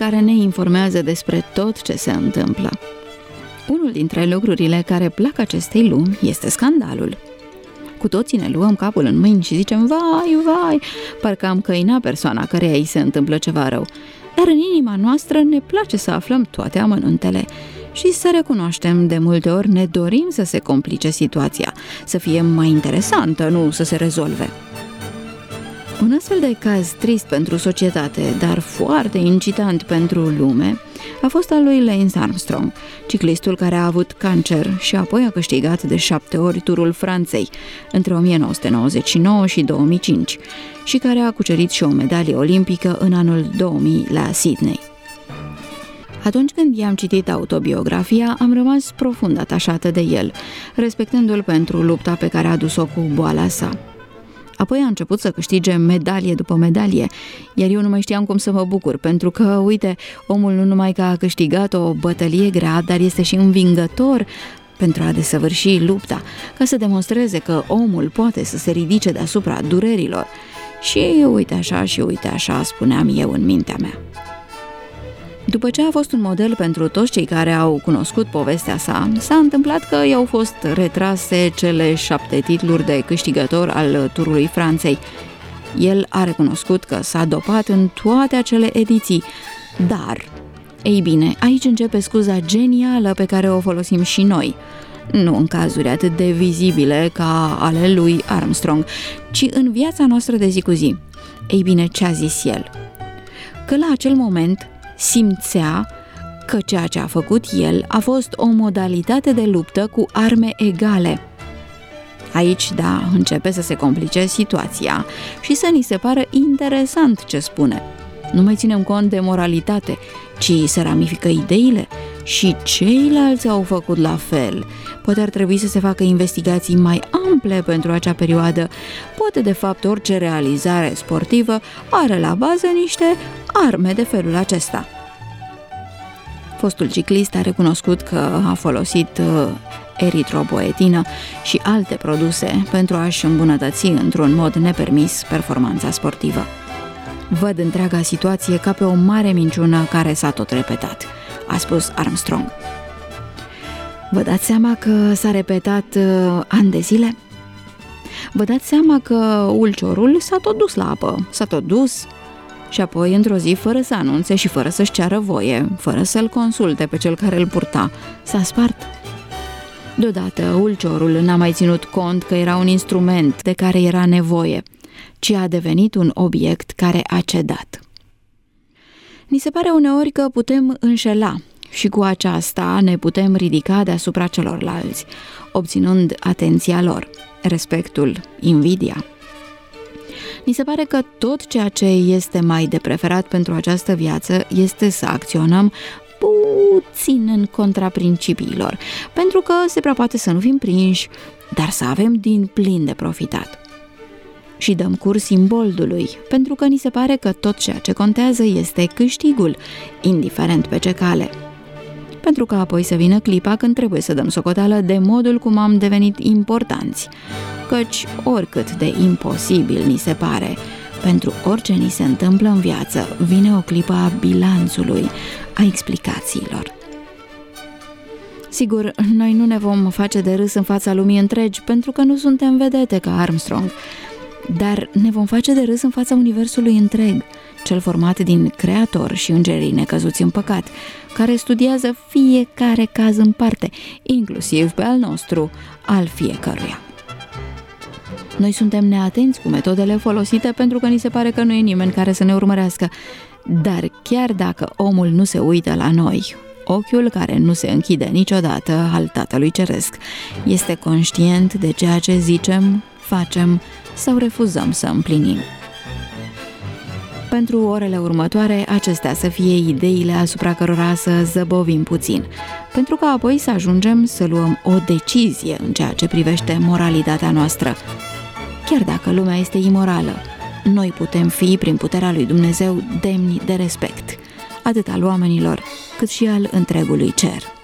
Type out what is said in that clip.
care ne informează despre tot ce se întâmplă. Unul dintre lucrurile care plac acestei lumi este scandalul. Cu toții ne luăm capul în mâini și zicem, vai, vai, parcă am căina persoana căreia îi se întâmplă ceva rău. Dar în inima noastră ne place să aflăm toate amănuntele și să recunoaștem, de multe ori ne dorim să se complice situația, să fie mai interesantă, nu să se rezolve. Un astfel de caz trist pentru societate, dar foarte incitant pentru lume, a fost al lui Lance Armstrong, ciclistul care a avut cancer și apoi a câștigat de 7 ori Turul Franței între 1999 și 2005 și care a cucerit și o medalie olimpică în anul 2000 la Sydney. Atunci când i-am citit autobiografia, am rămas profund atașată de el, respectându-l pentru lupta pe care a adus-o cu boala sa. Apoi a început să câștige medalie după medalie, iar eu nu mai știam cum să mă bucur, pentru că, uite, omul nu numai că a câștigat o bătălie grea, dar este și învingător pentru a desăvârși lupta, ca să demonstreze că omul poate să se ridice deasupra durerilor. Și uite așa, spuneam eu în mintea mea. După ce a fost un model pentru toți cei care au cunoscut povestea sa, s-a întâmplat că i-au fost retrase cele 7 titluri de câștigător al Turului Franței. El a recunoscut că s-a dopat în toate acele ediții, dar, ei bine, aici începe scuza genială pe care o folosim și noi. Nu în cazuri atât de vizibile ca ale lui Armstrong, ci în viața noastră de zi cu zi. Ei bine, ce a zis el? Că la acel moment simțea că ceea ce a făcut el a fost o modalitate de luptă cu arme egale. Aici, da, începe să se complice situația și să ni se pară interesant ce spune. Nu mai ținem cont de moralitate, ci se ramifică ideile și ceilalți au făcut la fel. Poate ar trebui să se facă investigații mai ample pentru acea perioadă. Poate, de fapt, orice realizare sportivă are la bază niște arme de felul acesta. Fostul ciclist a recunoscut că a folosit eritropoetină și alte produse pentru a-și îmbunătăți într-un mod nepermis performanța sportivă. Văd întreaga situație ca pe o mare minciună care s-a tot repetat, a spus Armstrong. Vă dați seama că s-a repetat ani de zile? Vă dați seama că ulciorul s-a tot dus la apă, s-a tot dus și apoi într-o zi, fără să anunțe și fără să-și ceară voie, fără să-l consulte pe cel care îl purta, s-a spart. Deodată, ulciorul n-a mai ținut cont că era un instrument de care era nevoie, ci a devenit un obiect care a cedat. Ni se pare uneori că putem înșela și cu aceasta ne putem ridica deasupra celorlalți, obținând atenția lor, respectul, invidia. Ni se pare că tot ceea ce este mai de preferat pentru această viață este să acționăm puțin în contra principiilor, pentru că se prea poate să nu fim prinși, dar să avem din plin de profitat. Și dăm curs imboldului, pentru că ni se pare că tot ceea ce contează este câștigul, indiferent pe ce cale. Pentru că apoi să vină clipa când trebuie să dăm socoteală de modul cum am devenit importanți, căci oricât de imposibil ni se pare, pentru orice ni se întâmplă în viață, vine o clipă a bilanțului, a explicațiilor. Sigur, noi nu ne vom face de râs în fața lumii întregi, pentru că nu suntem vedete ca Armstrong, dar ne vom face de râs în fața universului întreg, cel format din creator și îngerii necăzuți în păcat, care studiază fiecare caz în parte, inclusiv pe al nostru, al fiecăruia. Noi suntem neatenți cu metodele folosite pentru că ni se pare că nu e nimeni care să ne urmărească, dar chiar dacă omul nu se uită la noi, ochiul care nu se închide niciodată al Tatălui Ceresc este conștient de ceea ce zicem, facem sau refuzăm să împlinim. Pentru orele următoare, acestea să fie ideile asupra cărora să zăbovim puțin, pentru că apoi să ajungem să luăm o decizie în ceea ce privește moralitatea noastră. Chiar dacă lumea este imorală, noi putem fi, prin puterea lui Dumnezeu, demni de respect, atât al oamenilor, cât și al întregului cer.